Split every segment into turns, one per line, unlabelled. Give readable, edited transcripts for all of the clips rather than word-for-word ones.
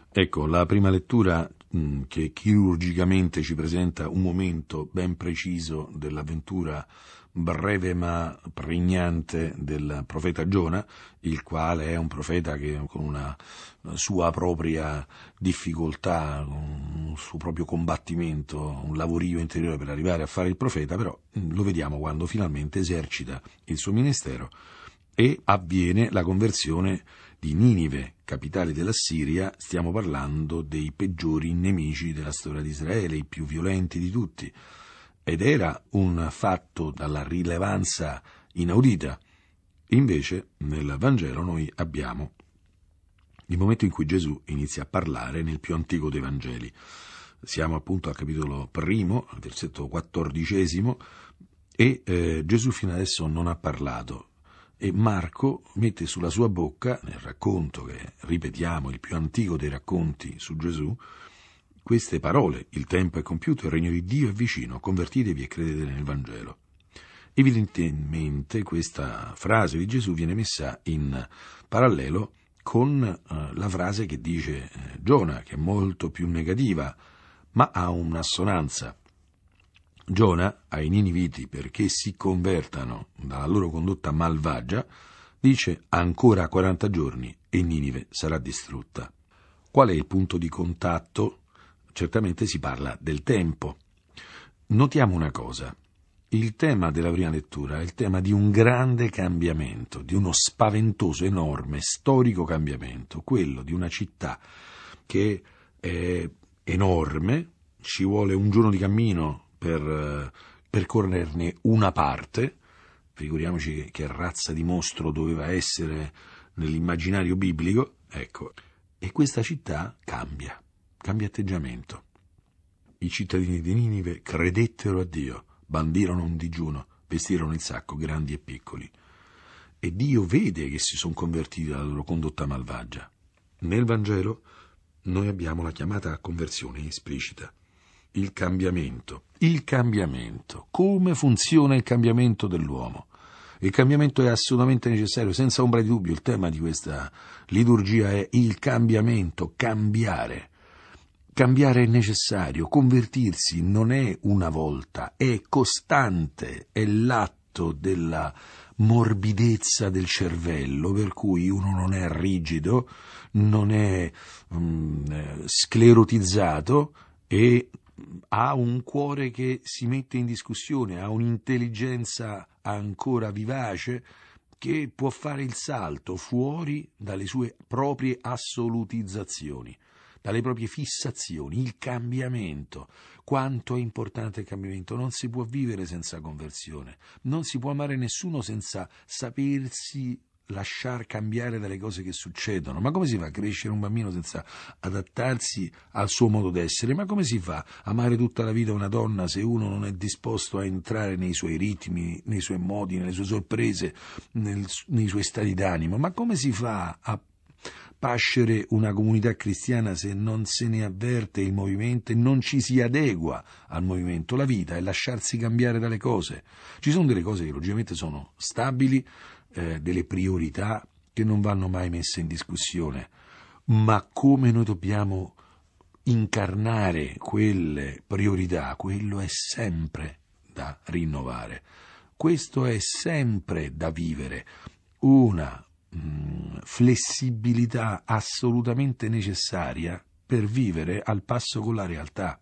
Ecco, la prima lettura che chirurgicamente ci presenta un momento ben preciso dell'avventura breve ma pregnante del profeta Giona, il quale è un profeta che con una sua propria difficoltà, un suo proprio combattimento, un lavorio interiore per arrivare a fare il profeta, però lo vediamo quando finalmente esercita il suo ministero e avviene la conversione di Ninive, capitale della Siria. Stiamo parlando dei peggiori nemici della storia di Israele, i più violenti di tutti, ed era un fatto dalla rilevanza inaudita. Invece nel Vangelo noi abbiamo il momento in cui Gesù inizia a parlare nel più antico dei Vangeli. Siamo appunto al capitolo 1, al versetto 14, e Gesù fino adesso non ha parlato. E Marco mette sulla sua bocca, nel racconto che, ripetiamo, il più antico dei racconti su Gesù, queste parole: il tempo è compiuto, il regno di Dio è vicino, convertitevi e credete nel Vangelo. Evidentemente questa frase di Gesù viene messa in parallelo con la frase che dice Giona, che è molto più negativa, ma ha un'assonanza. Giona ai Niniviti, perché si convertano dalla loro condotta malvagia, dice: ancora 40 giorni e Ninive sarà distrutta. Qual è il punto di contatto? Certamente si parla del tempo. Notiamo una cosa: il tema della prima lettura è il tema di un grande cambiamento, di uno spaventoso, enorme, storico cambiamento, quello di una città che è enorme, ci vuole un giorno di cammino per percorrerne una parte. Figuriamoci che razza di mostro doveva essere nell'immaginario biblico, ecco. E questa città cambia atteggiamento. I cittadini di Ninive credettero a Dio, bandirono un digiuno, vestirono il sacco, grandi e piccoli. E Dio vede che si sono convertiti dalla loro condotta malvagia. Nel Vangelo noi abbiamo la chiamata a conversione esplicita. Il cambiamento. Come funziona il cambiamento dell'uomo? Il cambiamento è assolutamente necessario, senza ombra di dubbio. Il tema di questa liturgia è il cambiamento, cambiare. Cambiare è necessario, convertirsi non è una volta, è costante, è l'atto della morbidezza del cervello, per cui uno non è rigido, non è sclerotizzato e ha un cuore che si mette in discussione, ha un'intelligenza ancora vivace che può fare il salto fuori dalle sue proprie assolutizzazioni, dalle proprie fissazioni. Il cambiamento. Quanto è importante il cambiamento? Non si può vivere senza conversione, non si può amare nessuno senza sapersi lasciar cambiare dalle cose che succedono. Ma come si fa a crescere un bambino senza adattarsi al suo modo d'essere? Ma come si fa a amare tutta la vita una donna se uno non è disposto a entrare nei suoi ritmi, nei suoi modi, nelle sue sorprese, nei suoi stati d'animo? Ma come si fa a pascere una comunità cristiana se non se ne avverte il movimento e non ci si adegua al movimento? La vita è lasciarsi cambiare dalle cose. Ci sono delle cose che logicamente sono stabili, delle priorità che non vanno mai messe in discussione, ma come noi dobbiamo incarnare quelle priorità, quello è sempre da rinnovare, questo è sempre da vivere, una flessibilità assolutamente necessaria per vivere al passo con la realtà.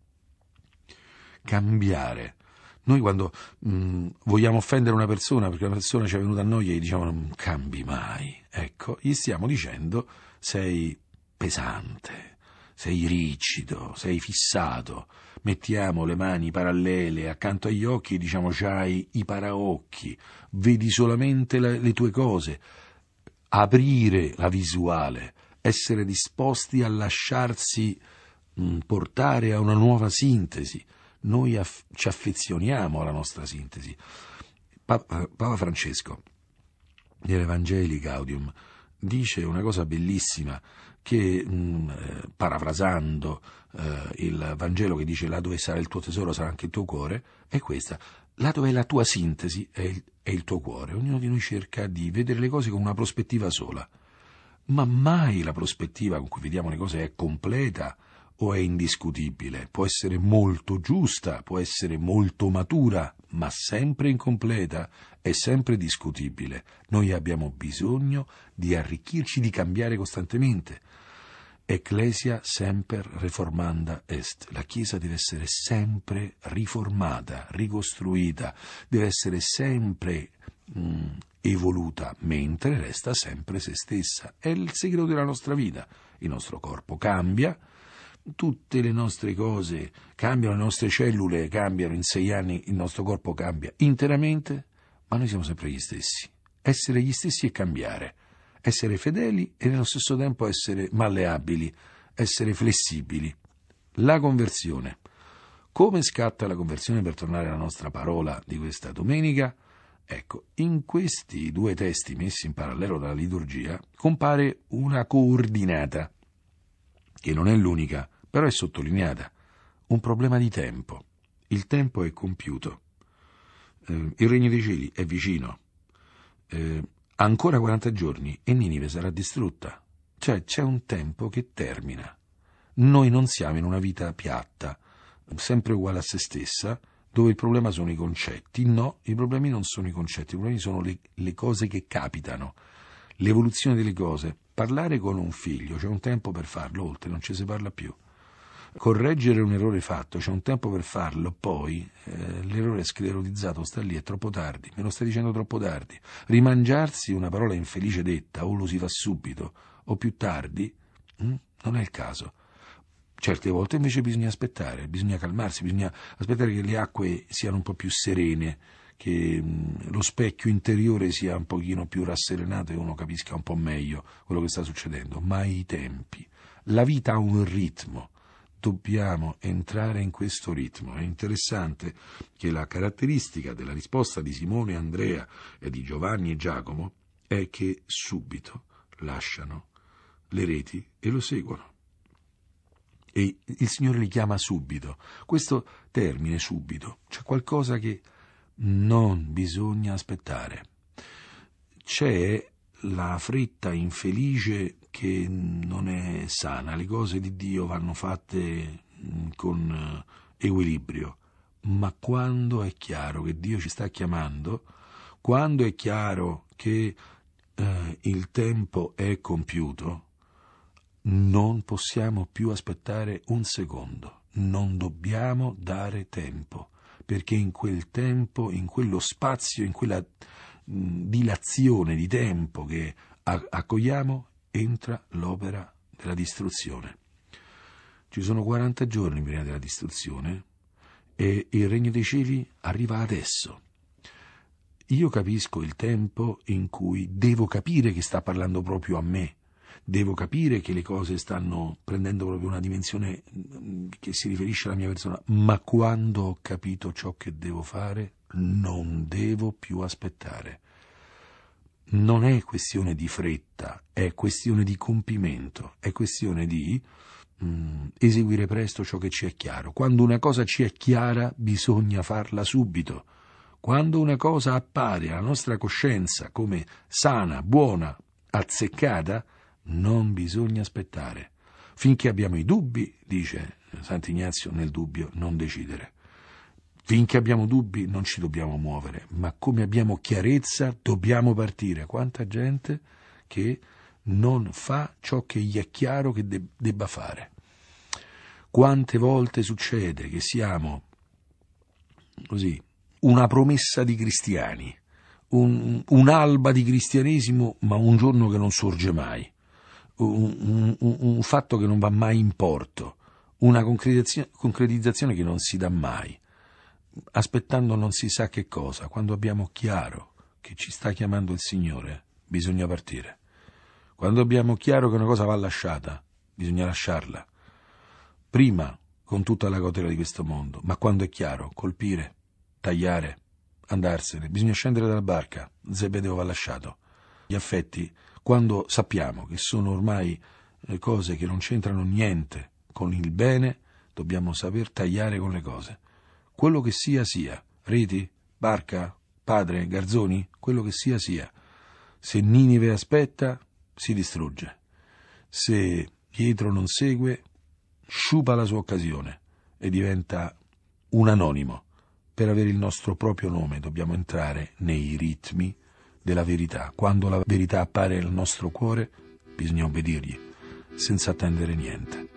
Cambiare. Noi quando vogliamo offendere una persona perché una persona ci è venuta a noi e gli diciamo non cambi mai, ecco, gli stiamo dicendo sei pesante, sei rigido, sei fissato. Mettiamo le mani parallele accanto agli occhi e diciamo c'hai i paraocchi, vedi solamente le tue cose. Aprire la visuale, essere disposti a lasciarsi portare a una nuova sintesi. Noi ci affezioniamo alla nostra sintesi. Papa Francesco, nell'Evangelii Gaudium, dice una cosa bellissima che, parafrasando il Vangelo che dice là dove sarà il tuo tesoro sarà anche il tuo cuore, è questa: là dove è la tua sintesi è il tuo cuore. Ognuno di noi cerca di vedere le cose con una prospettiva sola. ma mai la prospettiva con cui vediamo le cose è completa o è indiscutibile. Può essere molto giusta, può essere molto matura, ma sempre incompleta, è sempre discutibile. Noi abbiamo bisogno di arricchirci, di cambiare costantemente. Ecclesia semper reformanda est. La Chiesa deve essere sempre riformata, ricostruita, deve essere sempre evoluta, mentre resta sempre se stessa. È il segreto della nostra vita. Il nostro corpo cambia, tutte le nostre cose cambiano, le nostre cellule cambiano, in 6 anni il nostro corpo cambia interamente, ma noi siamo sempre gli stessi. Essere gli stessi è cambiare, essere fedeli e nello stesso tempo essere malleabili, essere flessibili. La conversione. Come scatta la conversione, per tornare alla nostra parola di questa domenica? Ecco, in questi 2 testi messi in parallelo dalla liturgia compare una coordinata, che non è l'unica, però è sottolineata, un problema di tempo. Il tempo è compiuto, il regno dei cieli è vicino, ancora 40 giorni e Ninive sarà distrutta. Cioè c'è un tempo che termina. Noi non siamo in una vita piatta, sempre uguale a se stessa, dove il problema sono i concetti. No, i problemi non sono i concetti, i problemi sono le cose che capitano, l'evoluzione delle cose. Parlare con un figlio, c'è un tempo per farlo, oltre non ci si parla più. Correggere un errore fatto, c'è un tempo per farlo, poi l'errore è sclerotizzato, sta lì, è troppo tardi, me lo stai dicendo troppo tardi. Rimangiarsi una parola infelice detta, o lo si fa subito, o più tardi, non è il caso. Certe volte invece bisogna aspettare, bisogna calmarsi, bisogna aspettare che le acque siano un po' più serene, che lo specchio interiore sia un pochino più rasserenato e uno capisca un po' meglio quello che sta succedendo. Ma i tempi, la vita ha un ritmo, dobbiamo entrare in questo ritmo. È interessante che la caratteristica della risposta di Simone, Andrea e di Giovanni e Giacomo è che subito lasciano le reti e lo seguono. E il Signore li chiama subito. Questo termine subito, c'è qualcosa che non bisogna aspettare. C'è la fretta infelice che non è sana. Le cose di Dio vanno fatte con equilibrio, ma quando è chiaro che Dio ci sta chiamando, quando è chiaro che il tempo è compiuto, non possiamo più aspettare un secondo, non dobbiamo dare tempo, perché in quel tempo, in quello spazio, in quella dilazione di tempo che accogliamo, entra l'opera della distruzione. Ci sono 40 giorni prima della distruzione e il regno dei cieli arriva adesso. Io capisco il tempo in cui devo capire che sta parlando proprio a me. Devo capire che le cose stanno prendendo proprio una dimensione che si riferisce alla mia persona, ma quando ho capito ciò che devo fare, non devo più aspettare. Non è questione di fretta, è questione di compimento, è questione di eseguire presto ciò che ci è chiaro. Quando una cosa ci è chiara, bisogna farla subito. Quando una cosa appare alla nostra coscienza come sana, buona, azzeccata, non bisogna aspettare. Finché abbiamo i dubbi, dice Sant'Ignazio, nel dubbio non decidere. Finché abbiamo dubbi non ci dobbiamo muovere, ma come abbiamo chiarezza dobbiamo partire. Quanta gente che non fa ciò che gli è chiaro che debba fare. Quante volte succede che siamo così, una promessa di cristiani, un'alba di cristianesimo, ma un giorno che non sorge mai. Un fatto che non va mai in porto, una concretizzazione che non si dà mai, aspettando non si sa che cosa. Quando abbiamo chiaro che ci sta chiamando il Signore, bisogna partire. Quando abbiamo chiaro che una cosa va lasciata, bisogna lasciarla. Prima con tutta la cautela di questo mondo, ma quando è chiaro, colpire, tagliare, andarsene. Bisogna scendere dalla barca, Zebedeo va lasciato. Gli affetti, quando sappiamo che sono ormai cose che non c'entrano niente con il bene, dobbiamo saper tagliare con le cose. Quello che sia sia, reti, barca, padre, garzoni, quello che sia sia. Se Ninive aspetta, si distrugge. Se Pietro non segue, sciupa la sua occasione e diventa un anonimo. Per avere il nostro proprio nome dobbiamo entrare nei ritmi della verità. Quando la verità appare nel nostro cuore, bisogna obbedirgli, senza attendere niente.